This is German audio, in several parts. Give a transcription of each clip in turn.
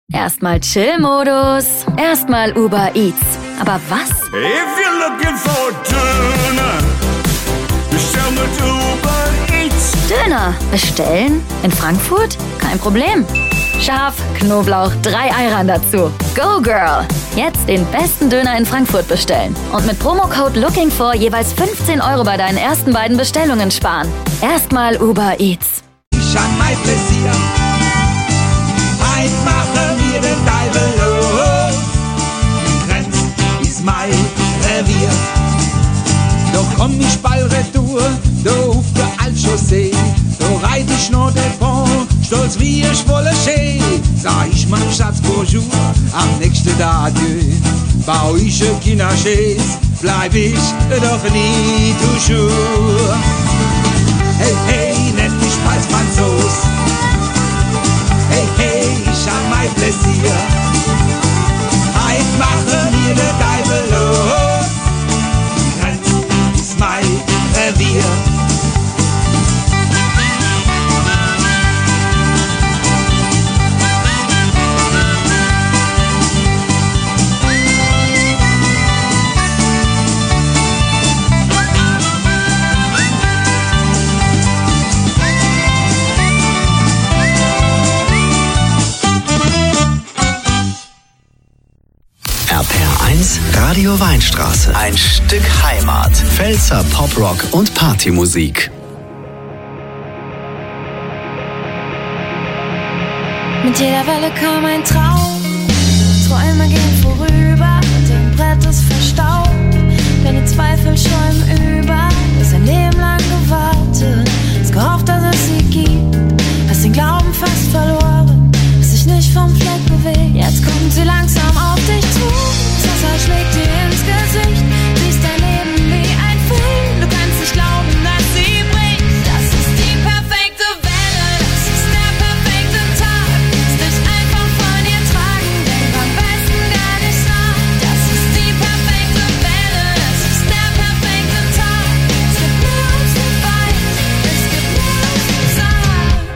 Erstmal Chill-Modus, erstmal Uber Eats. Aber was? If you're looking for Döner, bestell mit Uber Eats. Döner bestellen? In Frankfurt? Kein Problem. Scharf, Knoblauch, 3 Ayran dazu. Go Girl! Jetzt den besten Döner in Frankfurt bestellen. Und mit Promocode LOOKINGFOR jeweils 15 € bei deinen ersten beiden Bestellungen sparen. Erstmal Uber Eats. Ich an mein Pläsier. Heut machen wir den Teufel los. Die Grenz ist mein Revier. Doch komm ich bald retour, da auf der Altchaussee. Da reit ich noch den Pont, stolz wie ich volle Schee. Sag ich meinem Schatz Bonjour, am nächsten Tag adieu. Bau ich ein Kinderschäß, bleib ich doch nie toujours. Hey, hey, nenn mich bald Franzos. Hey, hey, ich hab mein Pläsier. Heut machen wir den Teufel los. Die Grenz ist mein Revier. Radio Weinstraße. Ein Stück Heimat. Pfälzer Poprock und Partymusik. Mit jeder Welle kam ein Traum. Träume gehen vorüber. Dein Brett ist verstaubt. Deine Zweifel schäumen über. Du hast ein Leben lang gewartet. Hast gehofft, dass es sie gibt. Hast den Glauben fast verloren. Hast dich nicht vom Fleck bewegt. Jetzt kommt sie langsam auf dich zu. Das Wasser schlägt dir ins Gesicht. Siehst dein Leben wie ein Film. Du kannst nicht glauben, dass sie bricht. Das ist die perfekte Welle. Das ist der perfekte Tag. Lass dich einfach von ihr tragen. Denk am besten gar nicht nach. Das ist die perfekte Welle. Das ist der perfekte Tag. Es gibt mehr als du weißt. Es gibt mehr als du sagst.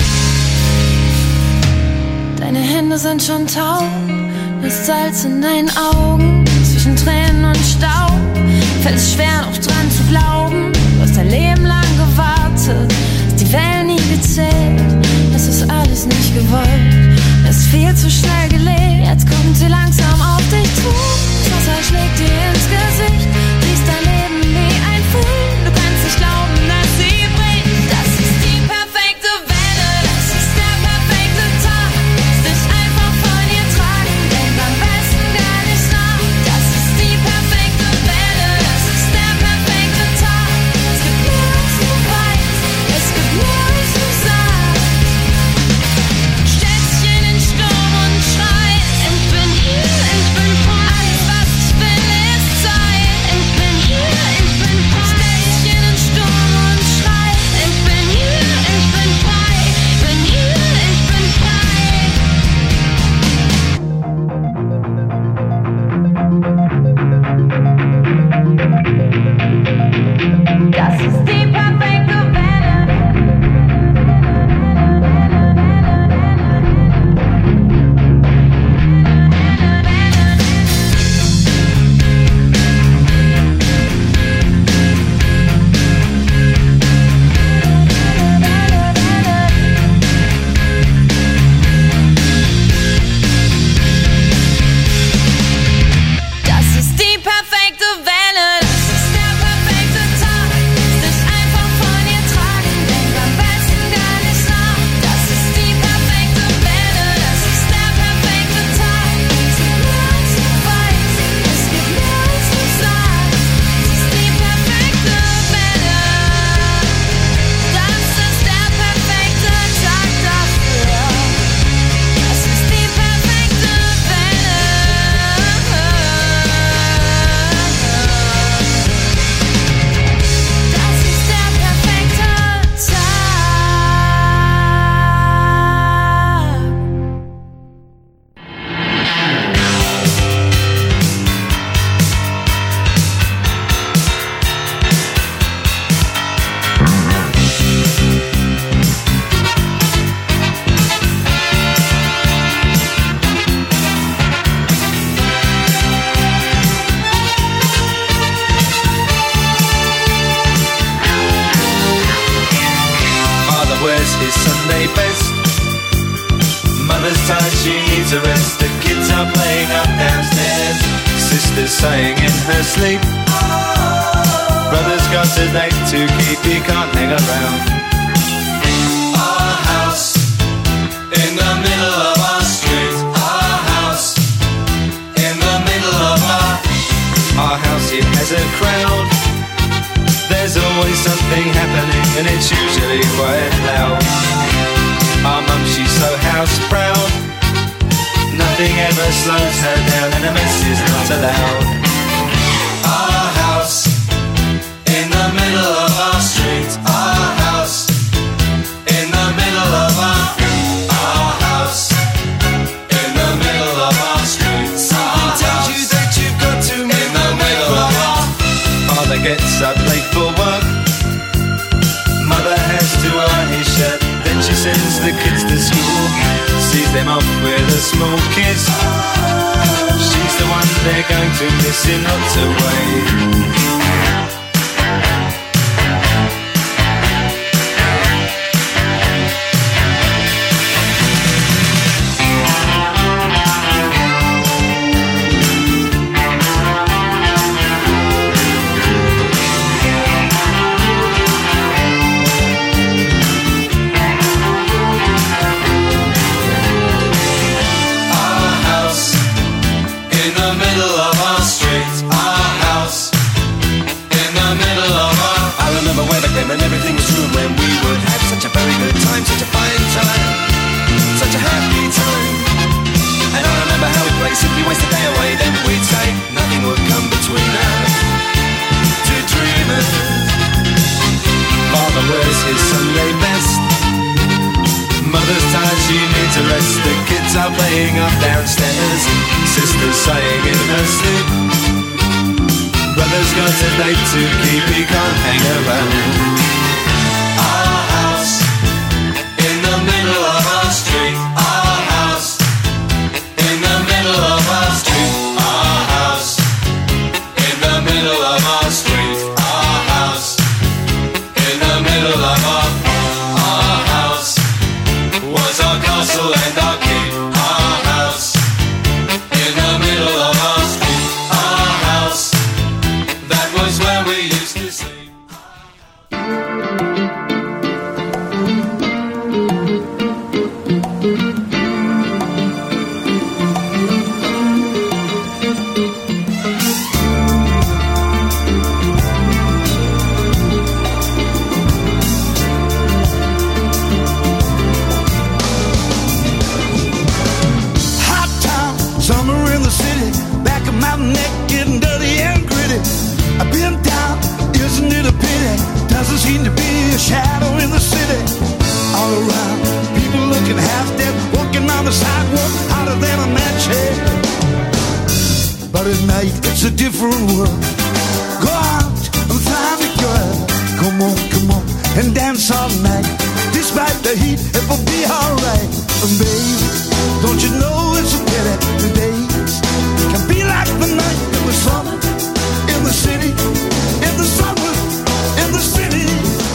Deine Hände sind schon taub. Du hast Salz in deinen Augen. Zwischen Tränen und Staub fällt es schwer noch dran zu glauben. Du hast dein Leben lang gewartet, hast die Wellen nie gezählt. Das ist alles nicht gewollt, es ist viel zu schnell gelebt. Jetzt kommt sie langsam auf dich zu. Das Wasser schlägt dir ins Gesicht. Siehst dein Leben wie ein Film. Du kannst nicht glauben, dass sie bricht. Das ist die perfekte Welle. Das ist der perfekte Tag. Lass dich einfach von ihr tragen. Denk am besten gar nicht nach. Das ist die perfekte Welle. Das ist der perfekte Tag. Es gibt mehr als du weißt. Es gibt mehr als du sagst. Stellst dich in den Sturm und schreit. Ich bin hier. his Sunday best. Mother's tired, she needs a rest. The kids are playing up downstairs. Sister's sighing in her sleep. Brother's got a date to keep, he can't hang around. Our house in the middle of our street. Our house in the middle of our house, it has a crowd. There's always something happening and it's usually quite loud. Our mum, she's so house proud. Nothing ever slows her down and a mess is not allowed. Our house in the middle of our street. Our house in the middle of our house in the middle of our street. Something tells you that you've got to move in the middle of our. Father gets up late for work. Mother has to iron his shirt. Then she sends the kids to school. Sees them off with a small kiss. She's the one they're going to miss in lots of ways. And everything was true when we would have such a very good time, such a fine time, such a happy time. And I remember how we'd play, simply waste the day away. Then we'd say nothing would come between us, two dreamers. Father wears his Sunday best. Mother's tired, she needs a rest. The kids are playing up downstairs. Sister's sighing in her sleep. Brother's got a date to keep, he can't hang around. Our house in the middle of our street. Our house in the middle of our street. Our house in the middle of our street. Our house in the middle of our house was our castle and our keep. Our house in the middle of our street. Our house, that was where we used to sleep. Hot town, summer in the city, back of my neck getting dirty and gritty. I've been down, isn't it a pity? Doesn't seem to be a shadow in the city. All around, people looking half dead, walking on the sidewalk, hotter than a match head. But at night, it's a different world. Go out and find a girl. Come on, and dance all night. Despite the heat, it will be alright. And baby, don't you know it's a pity? The days can be like the night in the summer. In the city, in the summer, in the city.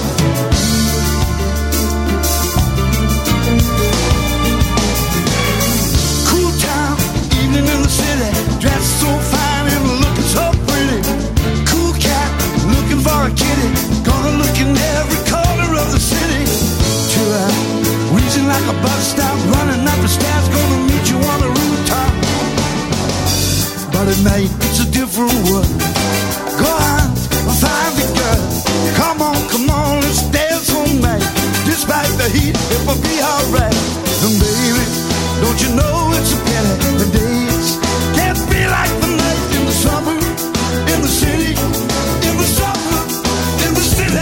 Cool town, evening in the city, dressed so fine and looking so pretty. Cool cat, looking for a kitty, gonna look in every corner of the city. Chill out, wheezing like a bus stop, running up the stairs, gonna meet you on the rooftop. But at night, it's a different world. Go out and find the girl. Come on, let's dance all night. Despite the heat, it will be alright. And baby, don't you know it's a pity? The days can't be like the night in the summer, in the city, in the summer, in the city.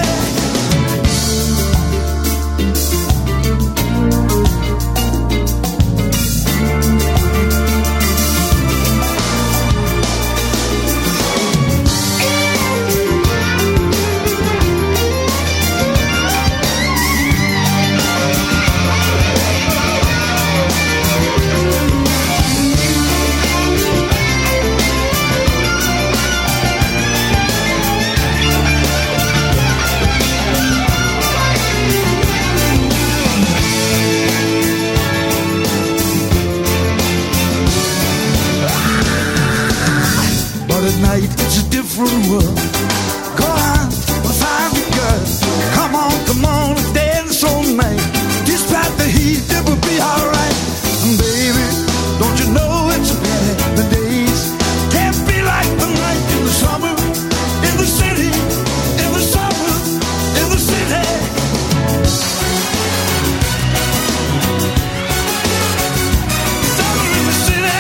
at night it's a different world. Go on, find the girl. Come on, dance all night. Despite the heat, it will be alright. And baby, don't you know it's a pity the days can't be like the night in the summer, in the city, in the summer, in the city. Summer in the city.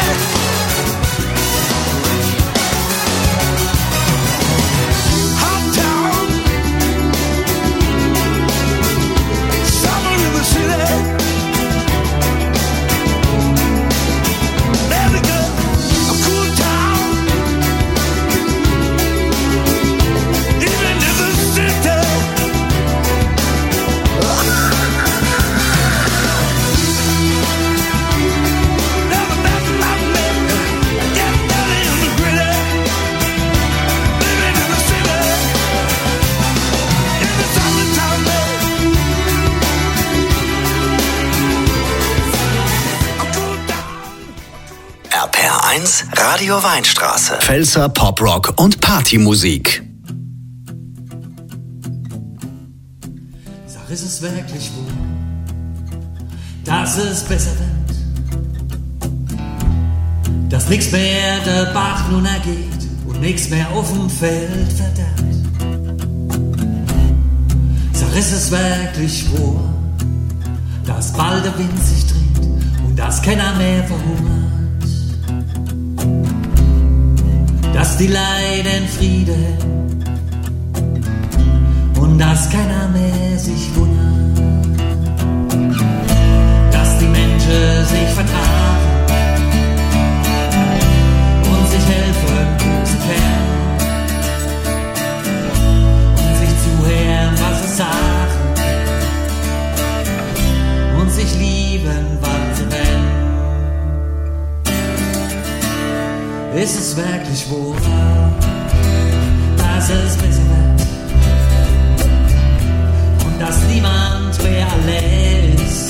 Hot town. Summer in the city. Very good. A cool town. Even in the city. Never met my man. Get dirty in the gritty. Living in the city. In the summertime, a cool town. RPR1 Radio Weinstraße. Pfälzer Poprock und Partymusik. Sag, ist es wirklich wohl, dass es besser wird, dass nix mehr der Bach nun ergeht und nix mehr auf dem Feld verderbt? Sag, ist es wirklich wohl, dass bald der Wind sich dreht und dass keiner mehr verhungert, dass die Leiden Friede hätten und dass keiner mehr sich wundert, dass die Menschen sich vertragen und sich helfen, wo sie können und sich zuhören, was sie sagen und sich lieben, wann sie wollen. Ist es wirklich wohl, dass es besser wird und dass niemand mehr allein ist,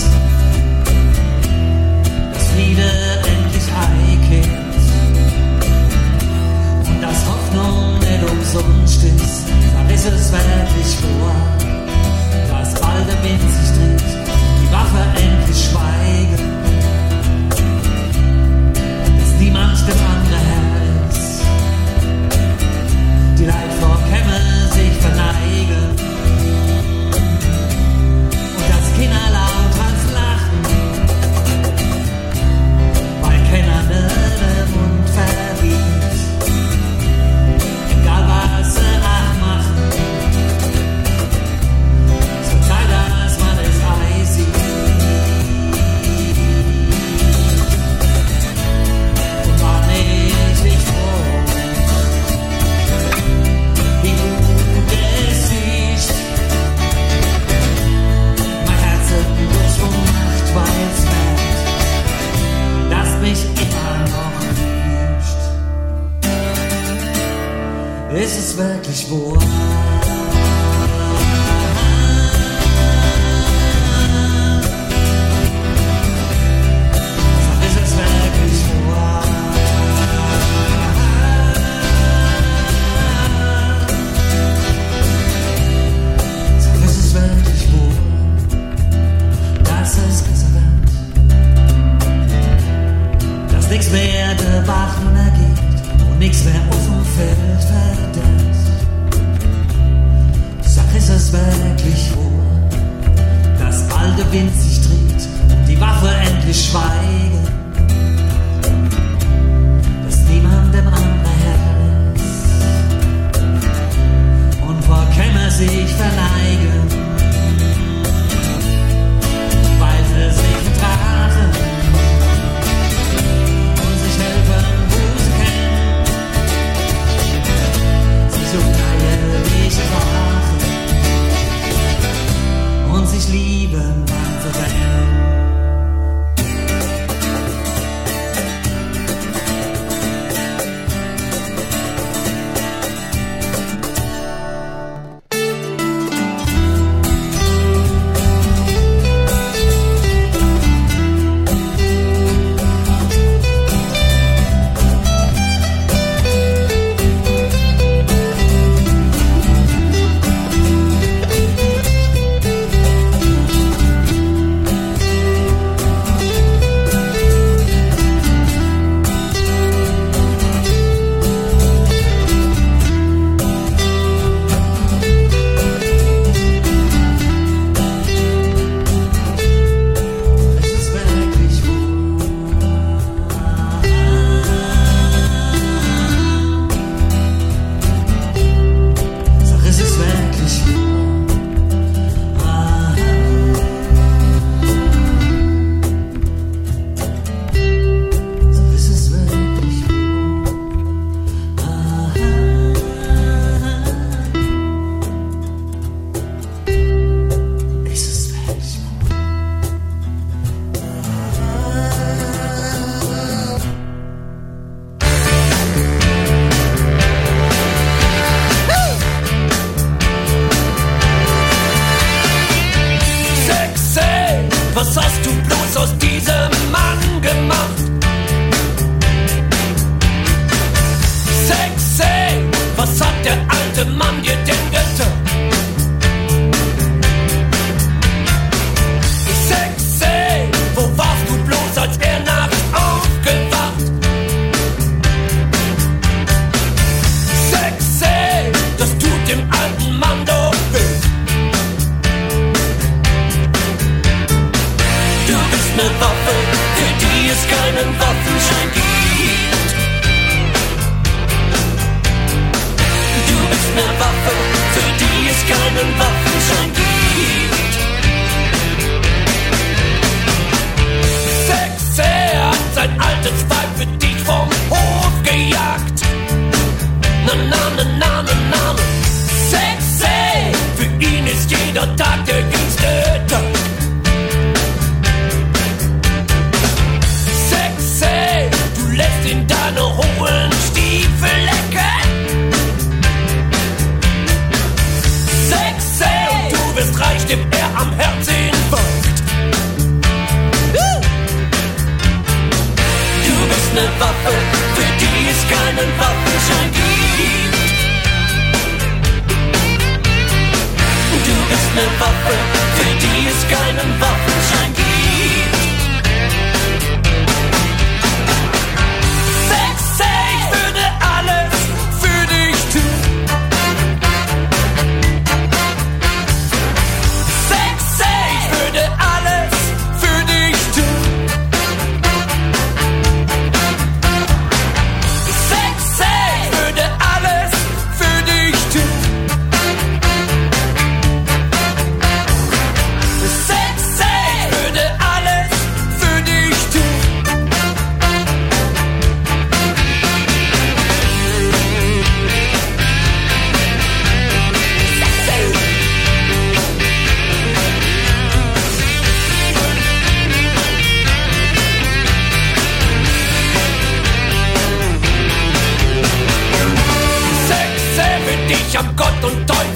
dass Friede endlich einkehrt und dass Hoffnung nicht umsonst ist? Dann ist es wirklich wahr, dass bald der Wind sich dreht, die Waffe endlich schweigen, dass niemand dem anderen Herr ist, die Leid vor Kämme sich verneigen und dass Kinder laut als lachen, weil keiner den Mund verliert, egal was sie auch machen. So Zeit, dass man es einsieht und war nicht froh, wie du es siehst. Mein Herz hat durchgemacht, weil es merkt, dass mich immer noch liebst. Ist es wirklich wahr? Sag, ist es wirklich wahr? Sag, ist es wirklich wahr, dass es besser wird, dass nix mehr der Bach nun ergeht und nix mehr auf dem Feld verderbt? Sag, ist es wirklich wahr, dass bald der Wind sich dreht und die Waffe endlich schweigen, dass niemand dem anderen Herr ist und vor Kämmer sich verneigen, weil sie sich vertragen und sich helfen, wo sie können, sich auf neue Wege machen und sich lieben, wann sie wollen.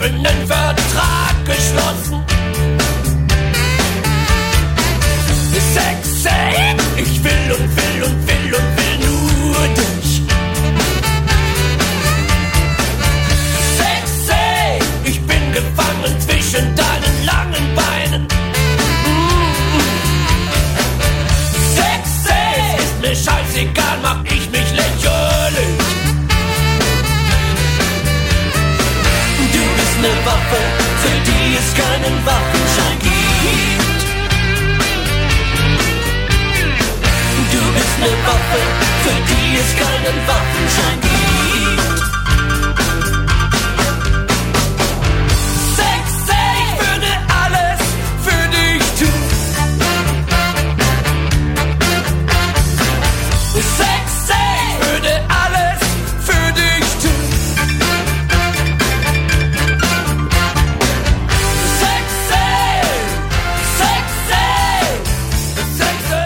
nen Vertrag geschlossen. Sexy, ich will und will und will und will nur dich. Sexy, ich bin gefangen zwischen deinen langen Beinen. Sexy, ist mir scheißegal, mach ich mich lächerlich. Du bist ne Waffe, für die es keinen Waffenschein gibt. Du bist ne Waffe, für die es keinen Waffenschein gibt. Sexy, ich würde alles für dich tun. Sexy, ich würde alles für dich tun. Sexy, sexy, sexy.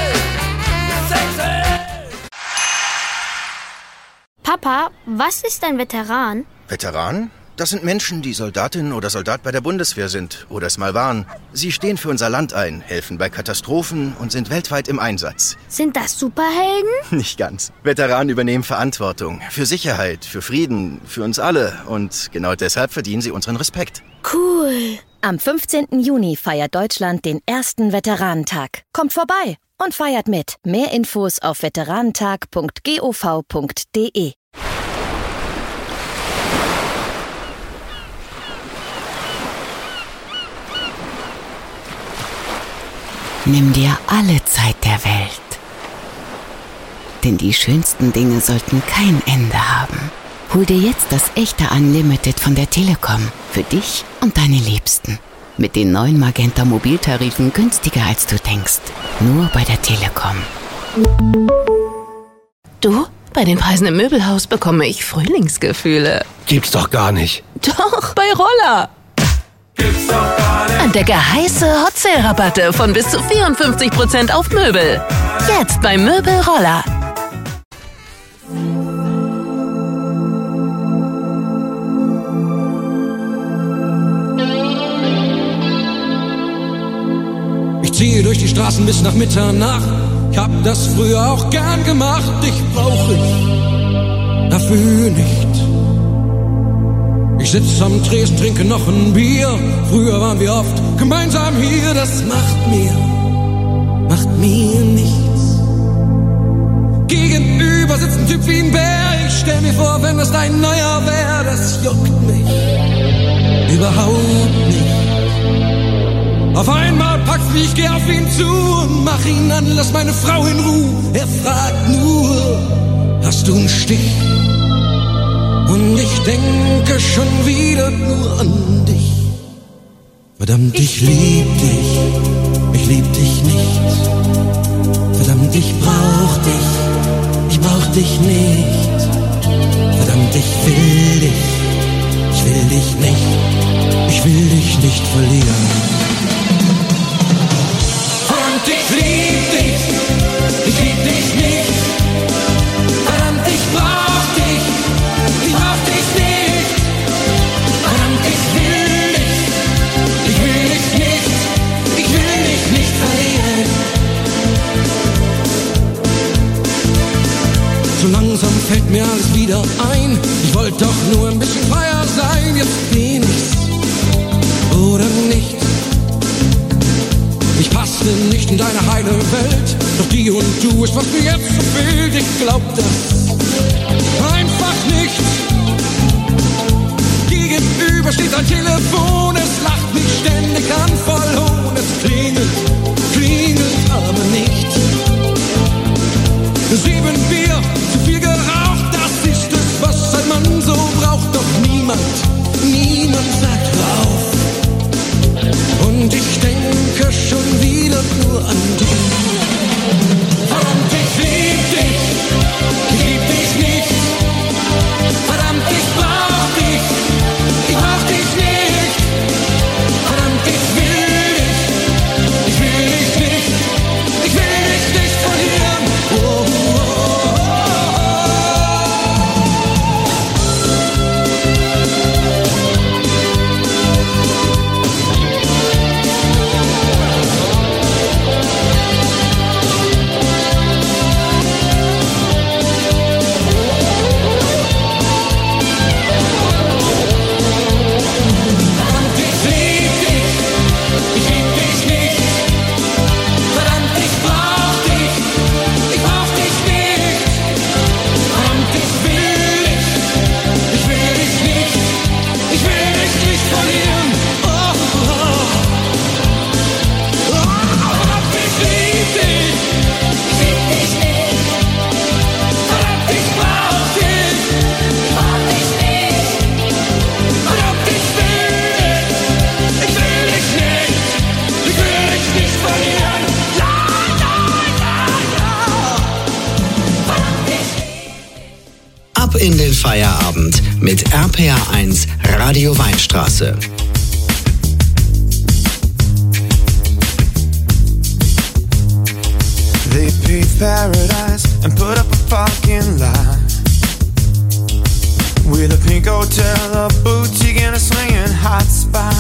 Papa, was ist ein Veteran? Veteran? Das sind Menschen, die Soldatin oder Soldat bei der Bundeswehr sind oder es mal waren. Sie stehen für unser Land ein, helfen bei Katastrophen und sind weltweit im Einsatz. Sind das Superhelden? Nicht ganz. Veteranen übernehmen Verantwortung für Sicherheit, für Frieden, für uns alle. Und genau deshalb verdienen sie unseren Respekt. Cool. Am 15. Juni feiert Deutschland den ersten Veteranentag. Kommt vorbei und feiert mit. Mehr Infos auf veteranentag.gov.de. Nimm dir alle Zeit der Welt. Denn die schönsten Dinge sollten kein Ende haben. Hol dir jetzt das echte Unlimited von der Telekom. Für dich und deine Liebsten. Mit den neuen Magenta Mobiltarifen günstiger als du denkst. Nur bei der Telekom. Du, bei den Preisen im Möbelhaus bekomme ich Frühlingsgefühle. Gibt's doch gar nicht. Doch, bei Roller. Gibt's doch gar nicht. Entdecke heiße Hot Sale Rabatte von bis zu 54% auf Möbel. Jetzt bei Möbel Roller. Ich ziehe durch die Straßen bis nach Mitternacht. Ich hab das früher auch gern gemacht. Dich brauch ich dafür nicht. Ich sitz am Tresen, trinke noch ein Bier. Früher waren wir oft gemeinsam hier. Das macht mir nichts. Gegenüber sitzt ein Typ wie ein Bär. Ich stell mir vor, wenn das dein neuer wär. Das juckt mich überhaupt nicht. Auf einmal packt's mich, ich geh auf ihn zu und mach ihn an, lass meine Frau in Ruhe. Er fragt nur, hast du einen Stich? Und ich denke schon wieder nur an dich. Verdammt, ich lieb dich nicht. Verdammt, ich brauch dich nicht. Verdammt, ich will dich nicht. Ich will dich nicht verlieren. Ich lieb dich nicht. Verdammt, ich brauch dich nicht. Verdammt, ich will dich nicht verlieren. So langsam fällt mir alles wieder ein. Ich wollte doch nur ein bisschen freier sein. Jetzt bin ich's oder nicht. Ich passe nicht in deine heile Welt, doch die und du ist, was mir jetzt so fehlt. Ich glaub das einfach nicht. Gegenüber steht ein Telefon, es lacht mich ständig an, voll Hohn. Es klingelt aber nicht. 7 Bier, zu viel geraucht, das ist es, was ein Mann so braucht. Doch niemand sagt drauf. Und ich denke schon wieder nur an dich. Verdammt, ich lieb dich Ab in den Feierabend mit RPR1 Radio Weinstraße. They paved paradise and put up a fucking lie with a pink hotel, a boutique, and a swinging hot spot.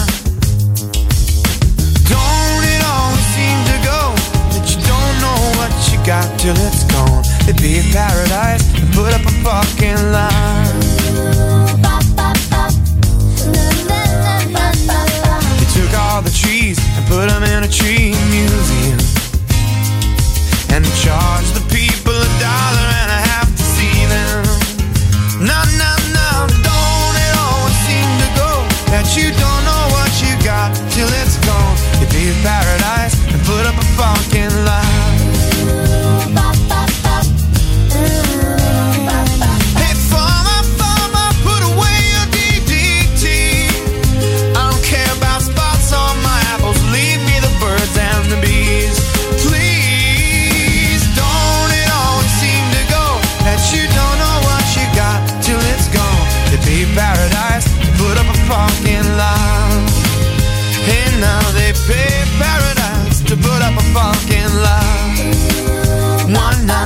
Don't it always seem to go that you don't know what you got till it's gone? They paved paradise and put up a fucking lie. They took all the trees and put them in a tree museum and charge the people $1.50 to see them. No, no, no, don't it always seem to go that you don't know what you got till it's gone? You paved paradise and put up a fucking lie. Hey, farmer, put away your DDT. I don't care about spots on my apples. Leave me the birds and the bees, please. That you don't know what you got till it's gone. They paved paradise, put up a fucking lie. Hey, now they paved paradise to put up a fucking lie. One night.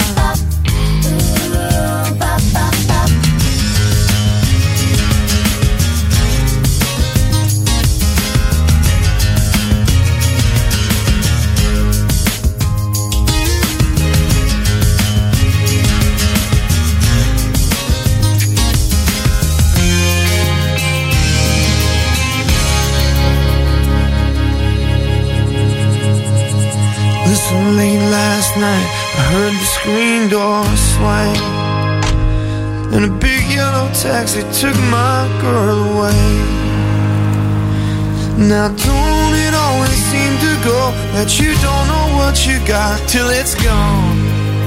Listen, late last night I heard the screen door swing and a big yellow taxi took my girl away. Now don't it always seem to go that you don't know what you got till it's gone?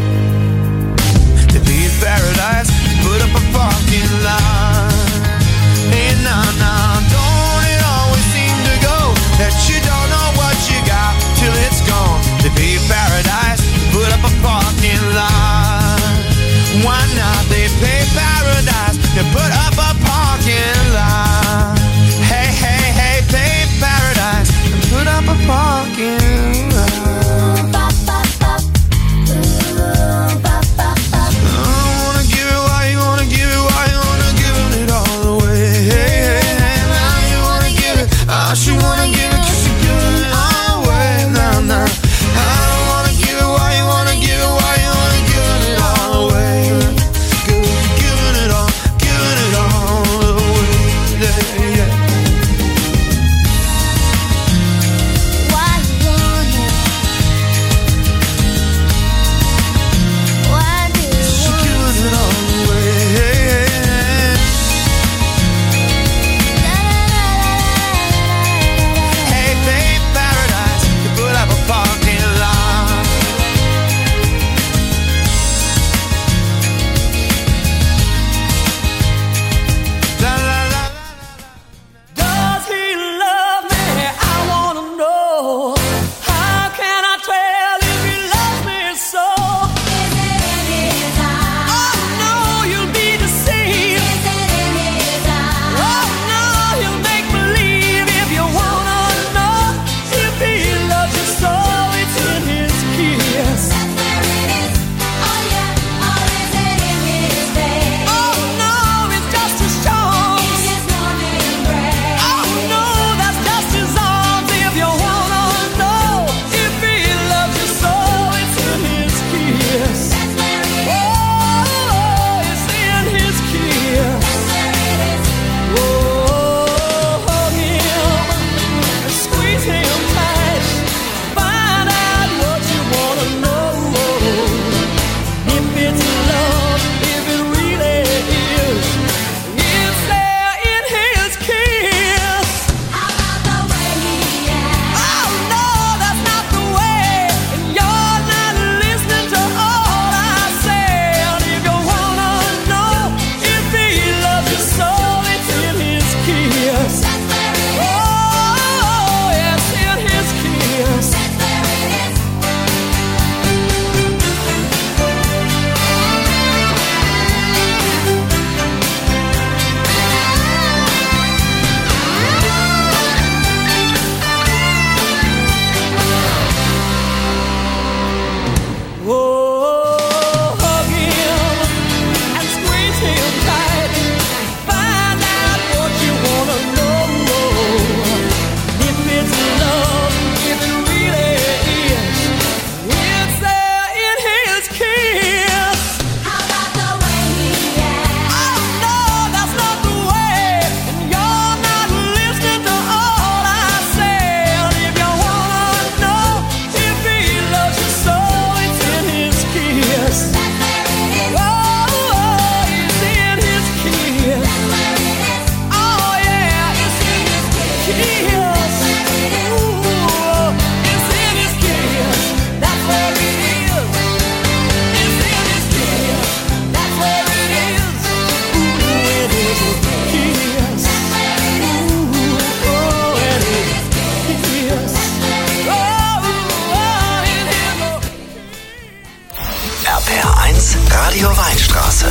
They leave paradise, put up a fucking lie. Hey, nah, nah, don't it always seem to go that you don't know what you got till it's gone? They pay paradise, put up a fucking lie. Why not? They pay paradise, they put up a parking lot. Hey, hey, hey, pay paradise, and put up a parking lot. I don't wanna give it, why you wanna give it,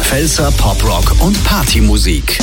Pfälzer Poprock und Partymusik.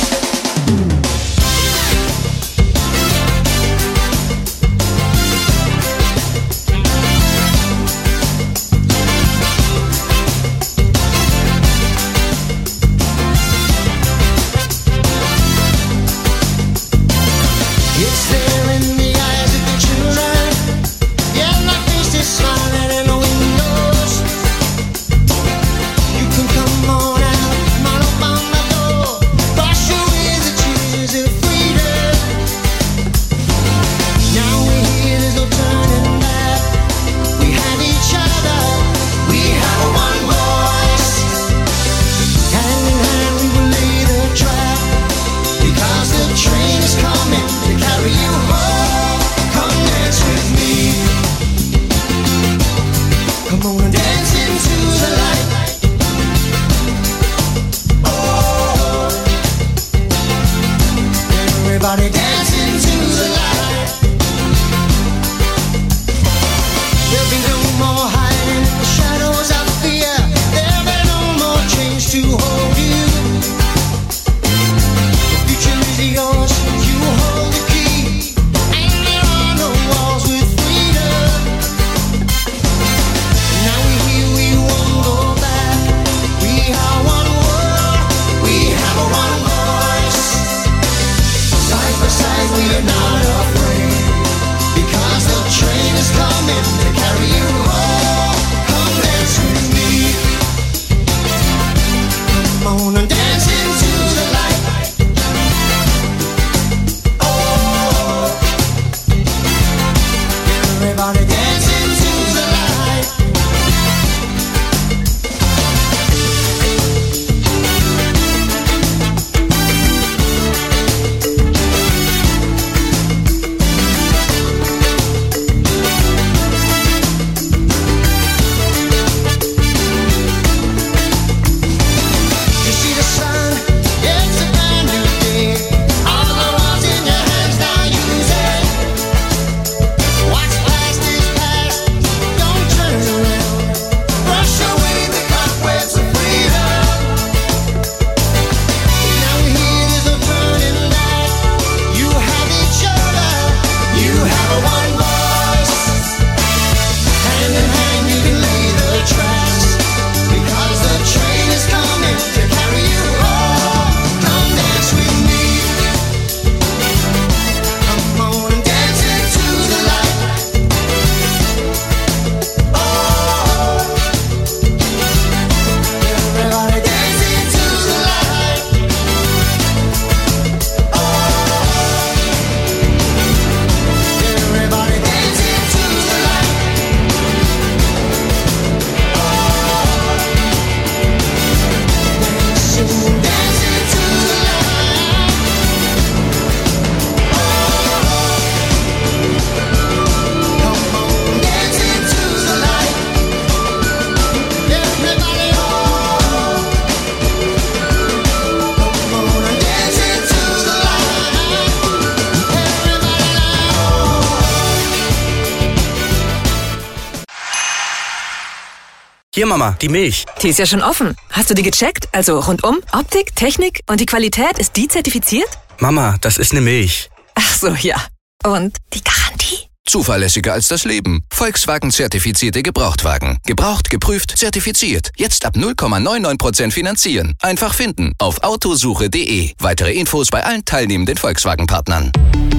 Hier, Mama, die Milch. Die ist ja schon offen. Hast du die gecheckt? Also rundum, Optik, Technik und die Qualität, ist die zertifiziert? Mama, das ist eine Milch. Ach so, ja. Und die Garantie? Zuverlässiger als das Leben. Volkswagen-zertifizierte Gebrauchtwagen. Gebraucht, geprüft, zertifiziert. Jetzt ab 0,99% finanzieren. Einfach finden auf autosuche.de. Weitere Infos bei allen teilnehmenden Volkswagen-Partnern.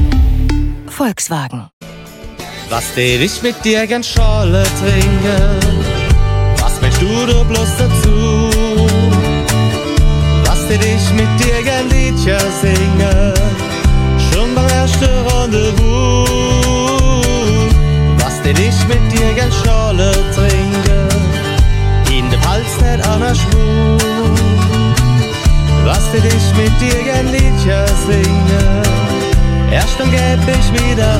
Volkswagen. Was tät ich mit dir gern Scholle trinken? Was meinst du bloß dazu? Was tät ich mit dir gern Liedchen singen? Schon beim ersten Rendezvous. Was tät ich mit dir gern Scholle trinken? In dem Hals nicht an der Schwur. Was tät ich mit dir gern Liedchen singen? Erst dann gäb ich wieder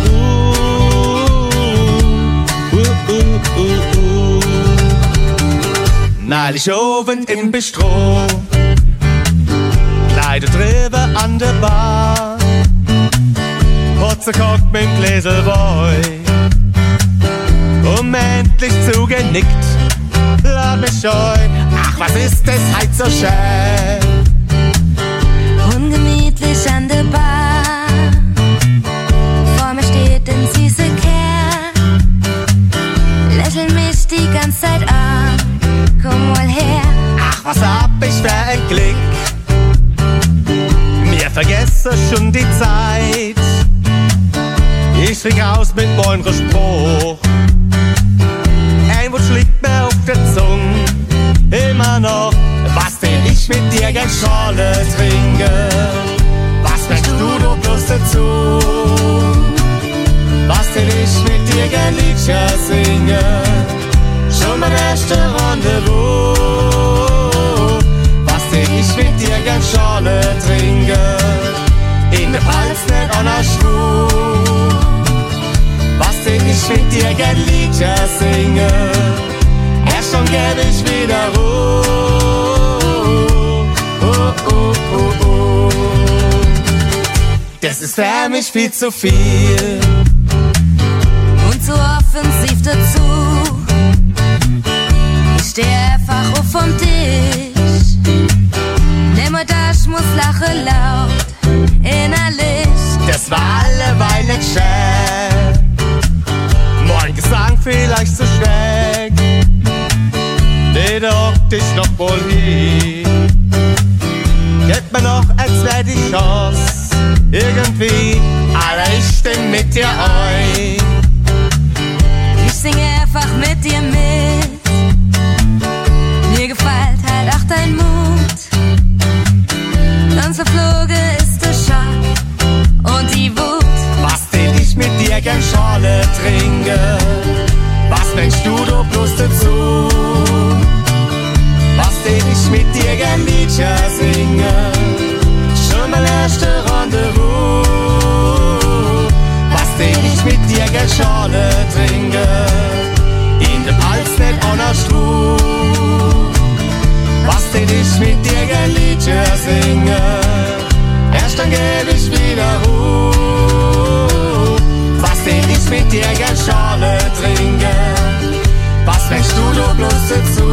Neulich oben im Bistro, Kleider drüber an der Bar, Potze kocht mit dem Gläselboy, endlich zugenickt, la mich scheu. Ach, was ist das halt so schön? Ungemütlich an der Bar, vor mir steht ein süßer Kerl, lächelt mich die ganze Zeit an, komm mal her. Ach, was hab ich für ein Glück, mir vergesse schon die Zeit. Ich krieg raus mit meinem Spruch, ein Wort schlägt mir auf der Zunge, immer noch. Was denn ich mit dir gern Schorle trinke? Was möchtest du doch bloß dazu? Was denn ich mit dir gern Liedchen singe? Schon mein erster Rendezvous. Was denn ich mit dir gern Schorle trinke? In der Pfalz nicht an der Schwur. Was denn ich mit dir gern Liedchen singe? Erst schon gäb ich wieder Ruhe. Das ist für mich viel zu viel und zu offensiv dazu. Ich steh einfach auf vom Tisch, nimm mir das, muss lachen laut, innerlich. Das war alleweil nicht schön, mein Gesang vielleicht zu schräg. Nee, doch dich noch wohl hin. Gib mir noch eine zweite Chance, irgendwie, Alter, ich stimm mit dir ein. Ich singe einfach mit dir mit, mir gefällt halt auch dein Mut. Ganz verflogen ist der Scham und die Wut. Was denn ich mit dir gern Schorle trinke? Was denkst du doch bloß dazu? Was denn ich mit dir gern Liedchen singe? Schon mein erster Rendezvous. Was denn ich mit dir gern Schorle trinke? In der Pfalz nicht an der Struh. Was denn ich mit dir gern Liedchen singe? Erst dann geb ich wieder Ruhe. Was denn ich mit dir gern Schorle trinke? Was denkst du doch bloß dazu?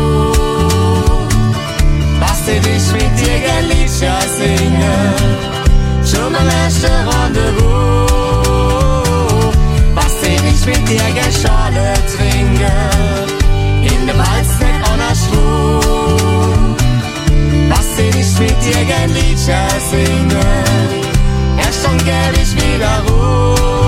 Was denn ich mit dir gern Liedchen singe? Schon mein erster Rendezvous. Was denn ich mit dir gern Schorle trinke? In der Walz nicht an der Schwur. Was denn ich mit dir gern Liedchen singe? Erst dann geb ich wieder Ruhe.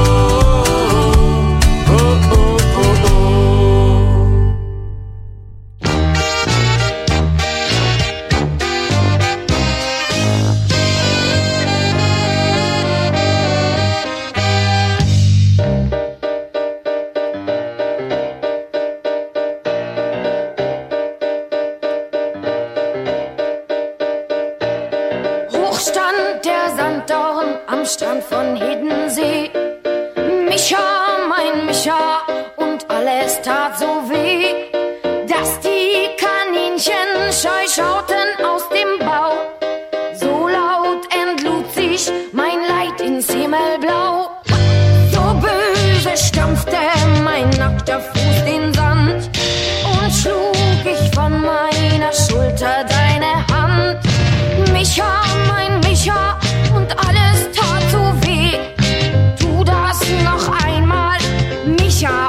Hoch stand der Sanddorn am Strand von Hiddensee. Micha, mein Micha, und alles tat so weh, dass die Kaninchen scheu schauten aus dem Bau. So laut entlud sich mein Leid ins Himmelblau. So böse stampfte mein nackter Fuß den Sand und schlug ich von meiner Schulter deine Hand. Micha, mein Micha, und alles tat so weh. Tu das noch einmal, Micha.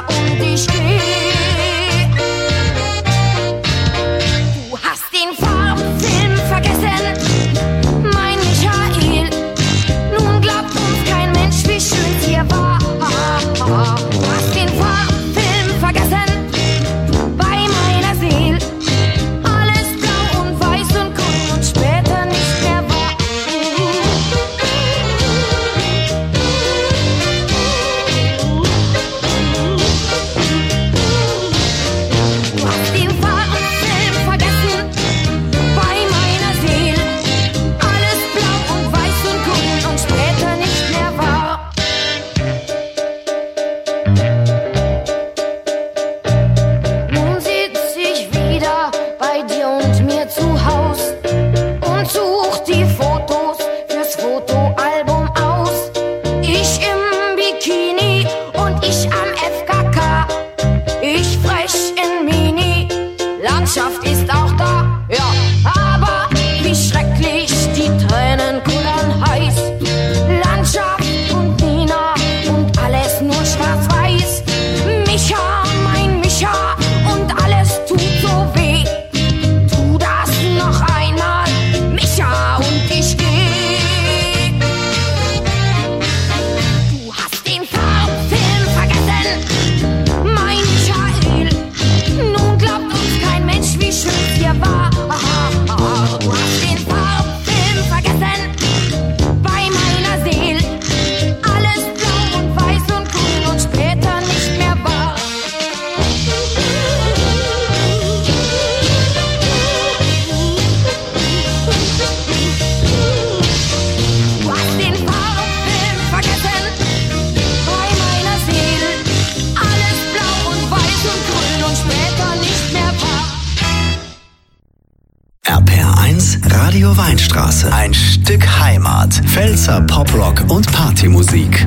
Weinstraße. Ein Stück Heimat. Pfälzer Poprock und Partymusik.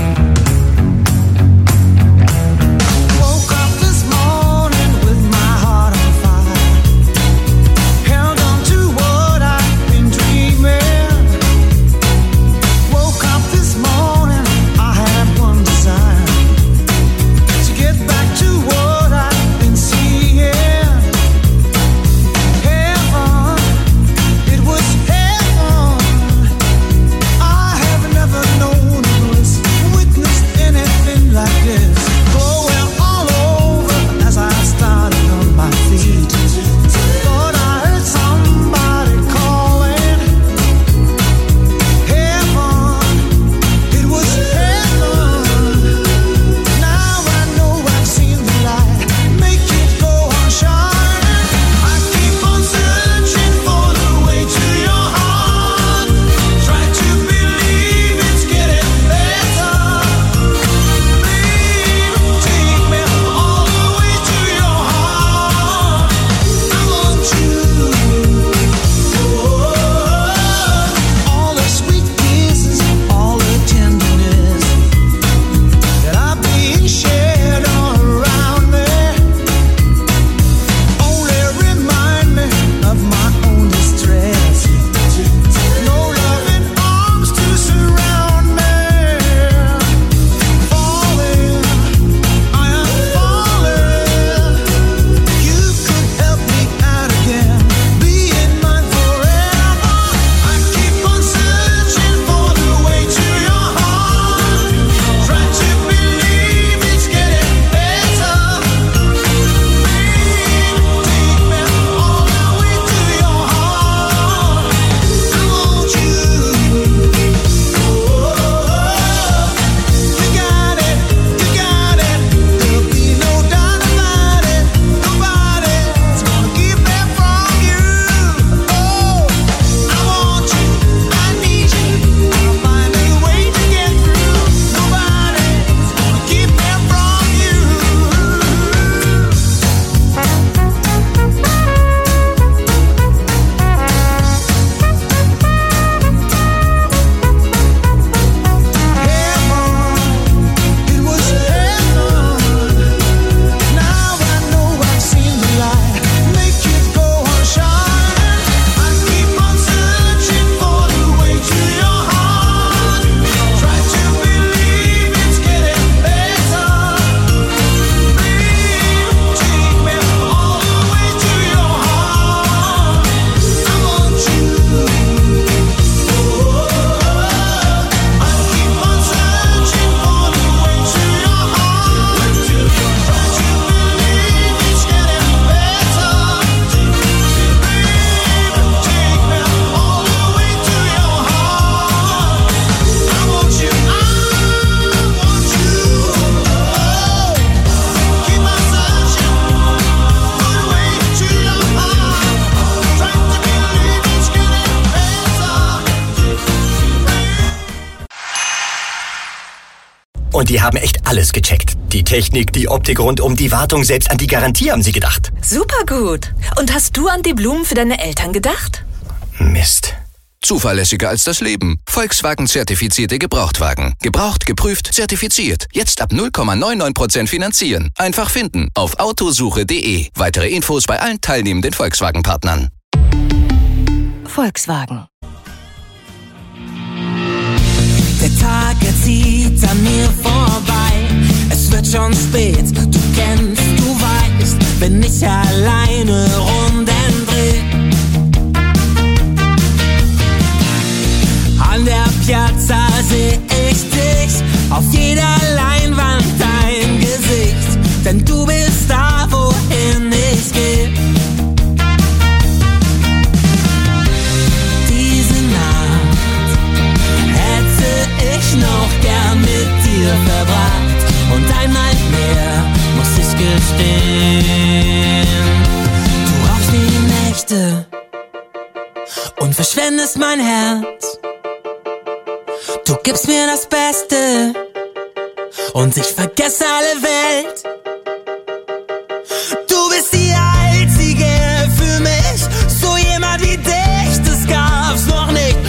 Und die haben echt alles gecheckt. Die Technik, die Optik rundum, die Wartung, selbst an die Garantie haben sie gedacht. Super gut. Und hast du an die Blumen für deine Eltern gedacht? Mist. Zuverlässiger als das Leben. Volkswagen-zertifizierte Gebrauchtwagen. Gebraucht, geprüft, zertifiziert. Jetzt ab 0,99% finanzieren. Einfach finden auf autosuche.de. Weitere Infos bei allen teilnehmenden Volkswagen-Partnern. Volkswagen. Der Tag, er zieht an mir vorbei. Es wird schon spät, du kennst, du weißt, wenn ich alleine Runden dreh. An der Piazza seh ich dich, auf jeder Leinwand dein Gesicht. Denn du bist da, wohin ich geh. Diese Nacht hätte ich noch gern mit dir verbracht. Und einmal mehr muss ich gestehen, du raubst die Nächte und verschwendest mein Herz. Du gibst mir das Beste und ich vergesse alle Welt. Du bist die Einzige für mich, so jemand wie dich, das gab's noch nicht.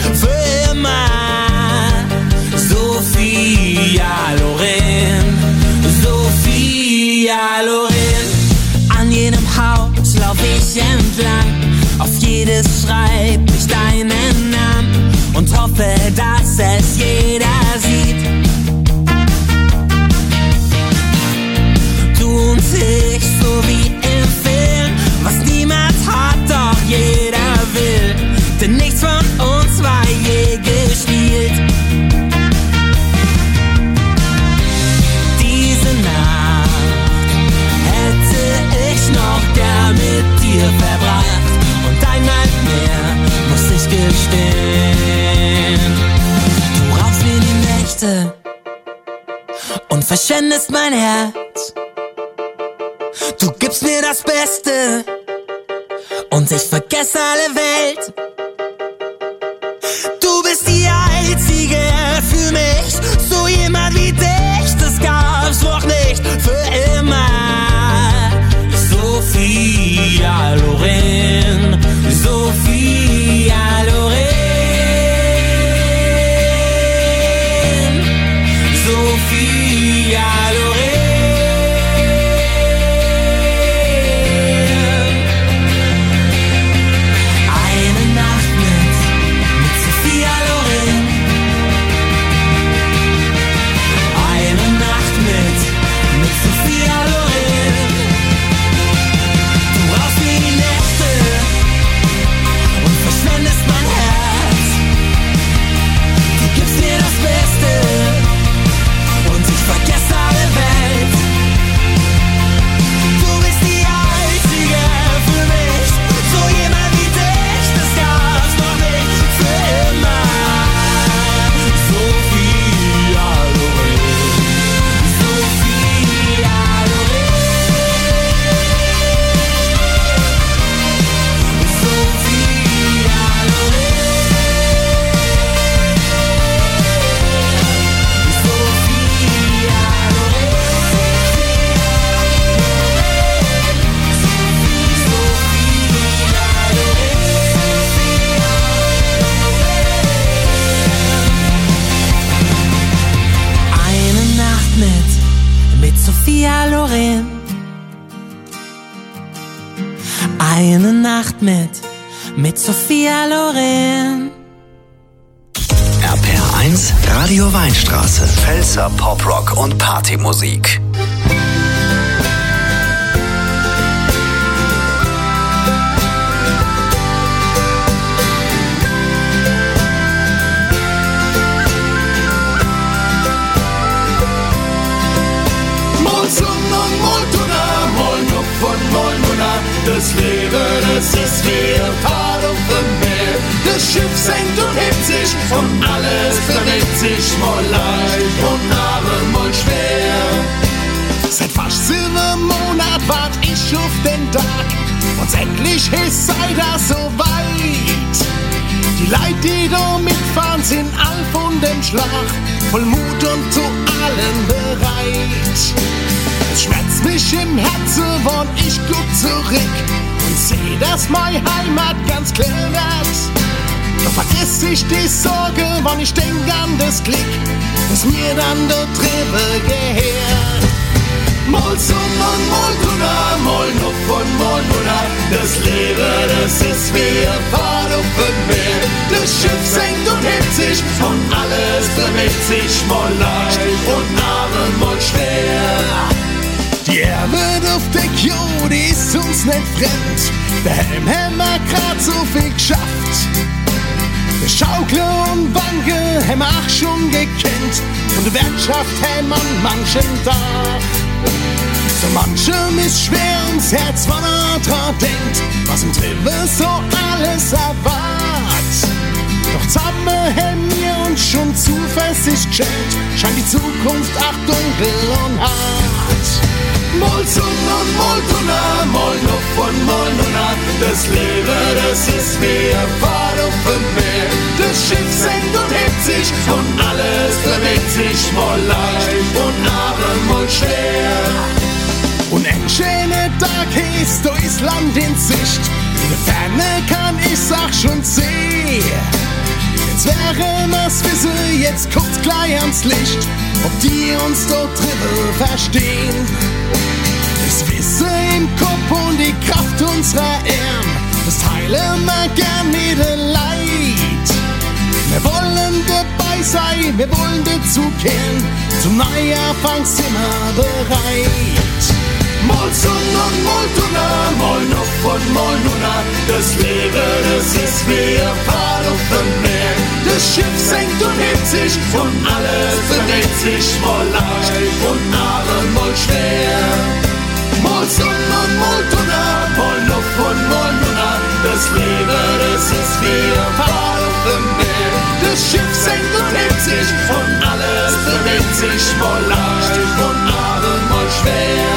Sophia Loren. An jedem Haus lauf ich entlang, auf jedes schreib ich deinen Namen und hoffe, dass es jeder sieht. Du und ich, so wie im Film, was niemand hat, doch jeder will, denn nichts von uns war je gespielt. Diese Nacht hätte ich noch gern mit dir verbracht und einmal mehr muss ich gestehen. Du raubst mir die Nächte und verschwendest mein Herz. Du gibst mir das Beste und ich vergesse alle Welt. Du bist die Einzige für mich, so jemand wie dich, das gab's noch nicht für immer. Sophia Loren, Sophia Loren, Sophia Loren. Sophia Loren. Eine Nacht mit Sophia Loren. RPR1 Radio Weinstraße. Pfälzer Poprock und Partymusik. Das Leben, das ist wie ein Pfad auf dem Meer. Das Schiff senkt und hebt sich und alles bewegt sich mal leicht und aber mal schwer. Seit fast 7 Monaten wart ich auf den Tag und endlich ist sei das so weit. Die Leute, die da mitfahren, sind all von dem Schlag, voll Mut und zu allen bereit. Es schmerzt mich im Herzen, wann ich guck zurück und seh, dass meine Heimat ganz klar wird. Doch vergiss ich die Sorge, wann ich denk an das Glück, das mir dann da drüben gehört. Mal Sonne und mal Donner, mal Luft und mal Donner. Das Leben, das ist wie ein Pfad auf dem Meer. Das Schiff senkt und hebt sich und alles bewegt sich mal leicht und aber mal schwer. Die Erde auf der Kio, die ist uns nicht fremd. Daheim haben wir grad so viel geschafft. Der Schaukler und Banke haben wir auch schon gekannt. Und die Wirtschaft haben an manchen Tag. So manchem ist schwer ums Herz, wenn er dran denkt, was im Triebe so alles erwartet. Doch zusammen haben wir uns schon Zuversicht geschenkt, scheint die Zukunft auch dunkel und hart. Mal Sonne und mal Donner, mal Luft und mal Donner. Das Leben, das ist wie ein Pfad auf dem Meer. Das Schiff senkt und hebt sich und alles bewegt sich mal leicht und aber mal schwer. Und ein schöner Tag ist durchs Land in Sicht. In der Ferne kann ich's auch schon sehen. Jetzt wäre wir's wissen, jetzt kommt's gleich ans Licht, ob die uns dort drüber verstehen. im Kopf und die Kraft unserer Arm, das teilen wir gern mit den Leid. Wir wollen dabei sein, wir wollen dazukehren, zum Neuanfang sind wir bereit. Mal Sonne und mal Donner, mal Nuff und mal Nunna, das Leben, das ist wie ein Pfad auf dem Meer. Das Schiff senkt und hebt sich und alles bewegt sich, mal leicht und mal schwer. Mal Sonne und mal Donner, mal Nuff und mal Nunna, das Leben, das ist wie ein Pfad auf dem Meer. Das Schiff senkt und hebt sich und alles bewegt sich, mal leicht und mal schwer.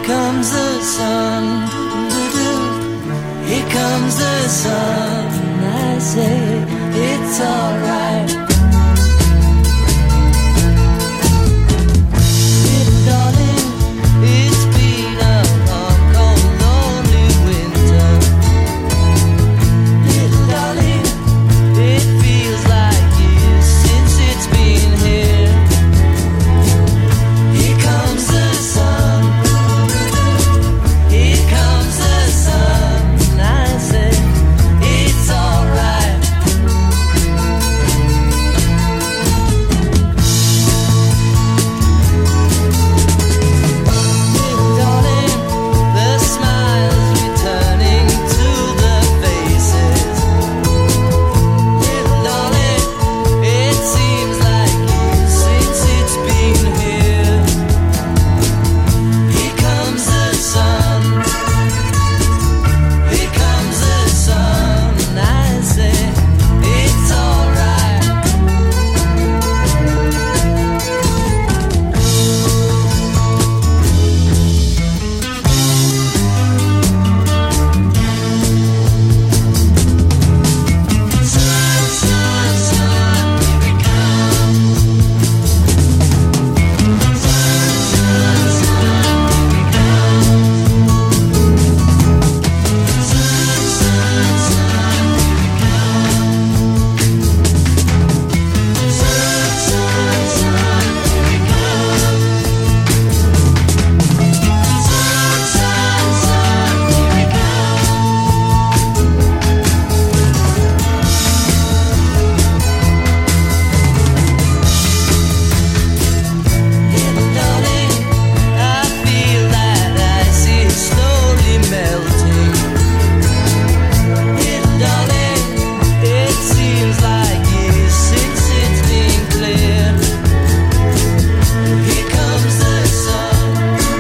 comes the sun. Here comes the sun. I say it's alright. Little darling, it's been a long, cold, lonely winter. Little darling, it feels like years since it's been here. Here comes the sun. Here comes the sun. I say it's alright. Little darling, the smiles returning to the faces. Little darling, it seems like years since it's been here. Here comes the sun. Here comes the sun. I say it's alright. Sun, sun, sun, here it comes. Sun, sun, sun, here it comes. Sun, sun, sun, here it comes. Sun, sun, sun, here it comes. Sun, sun, sun, here it Little darling, I feel that ice is slowly melting. Little darling, it seems like years since it's been clear. Here comes the sun.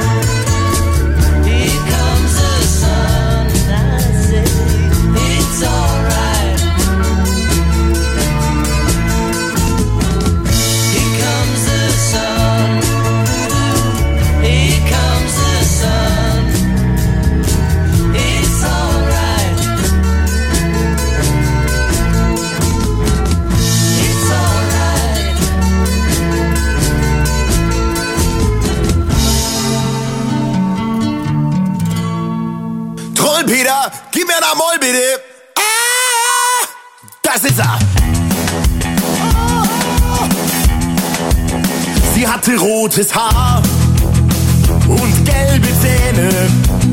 Here comes the sun. I say it's alright. Here comes the sun. Here comes the sun. It's alright. It's alright. Trollpeter, gib mir da Moll bitte. Ah, das ist er. Sie hatte rotes Haar und gelbe Zähne.